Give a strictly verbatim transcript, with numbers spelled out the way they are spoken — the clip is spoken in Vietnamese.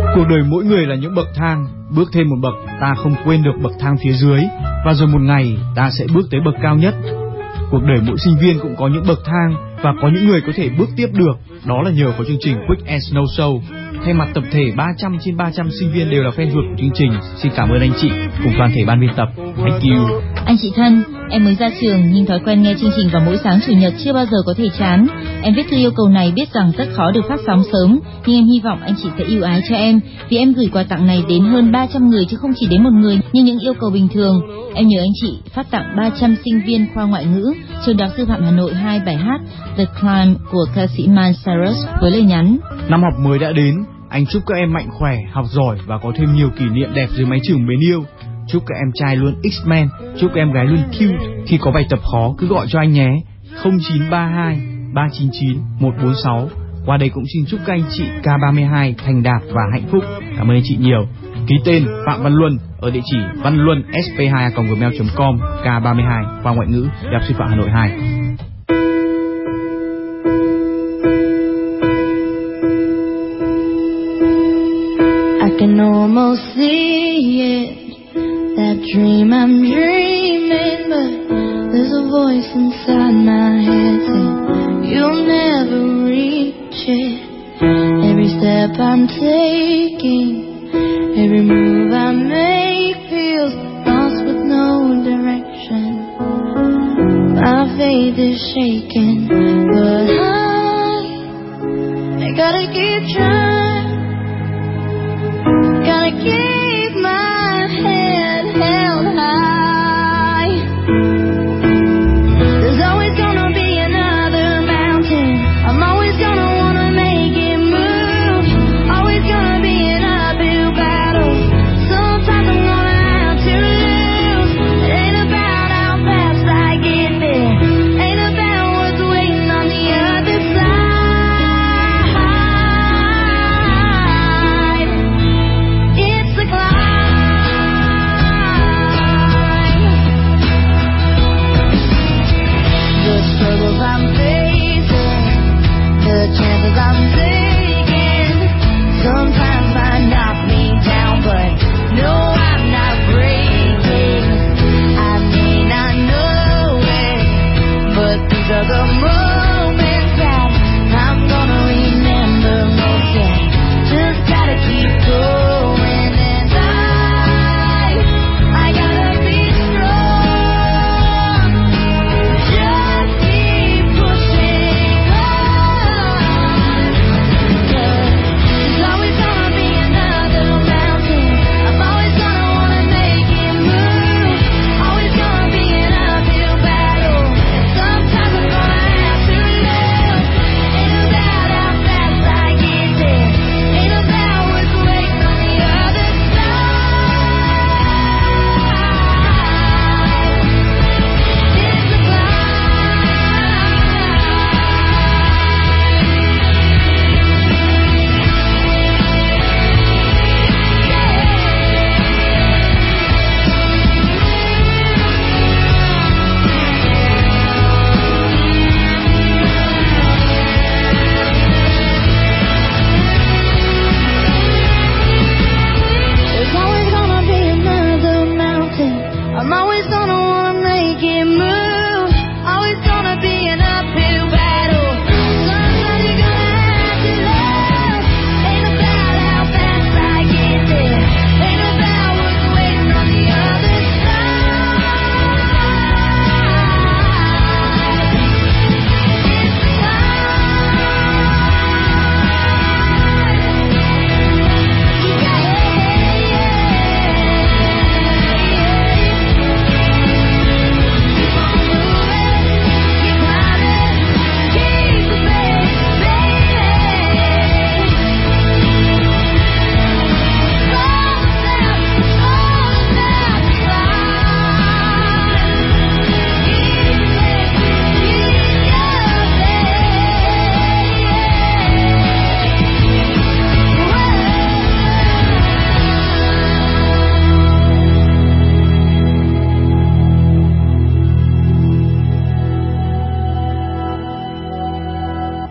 Cuộc đời mỗi người là những bậc thang, bước thêm một bậc ta không quên được bậc thang phía dưới, và rồi một ngày ta sẽ bước tới bậc cao nhất. Cuộc đời mỗi sinh viên cũng có những bậc thang và có những người có thể bước tiếp được, đó là nhờ có chương trình Quick and Snow Show. Thay mặt tập thể ba trăm trên ba trăm sinh viên đều là fan ruột của chương trình, xin cảm ơn anh chị cùng toàn thể ban biên tập. Thank you. Anh chị thân, em mới ra trường nhưng thói quen nghe chương trình vào mỗi sáng chủ nhật chưa bao giờ có thể chán. Em viết thư yêu cầu này biết rằng rất khó được phát sóng sớm, nhưng em hy vọng anh chị sẽ ưu ái cho em, vì em gửi quà tặng này đến hơn ba trăm người chứ không chỉ đến một người như những yêu cầu bình thường. Em nhờ anh chị phát tặng ba trăm sinh viên khoa ngoại ngữ trường Đại học Sư phạm Hà Nội hai bài hát The Climb của ca sĩ Miley Cyrus với lời nhắn: Năm học mới đã đến, anh chúc các em mạnh khỏe, học giỏi và có thêm nhiều kỷ niệm đẹp dưới mái trường mến yêu. Chúc các em trai luôn X-Men, chúc các em gái luôn cute. Khi có bài tập khó cứ gọi cho anh nhé. không chín ba hai ba chín chín một bốn sáu. Qua đây cũng xin chúc các anh chị K ba mươi hai thành đạt và hạnh phúc. Cảm ơn anh chị nhiều. Ký tên Phạm Văn Luân ở địa chỉ văn luân s p hai a còng gmail chấm com. K ba mươi hai khoa ngoại ngữ Đại học Sư phạm Hà Nội hai. I can almost see it, that dream I'm dreaming, but there's a voice inside my head saying you'll never reach it. Every step I'm taking, every move I make feels lost with no direction. My faith is shaking, but I, I gotta keep trying.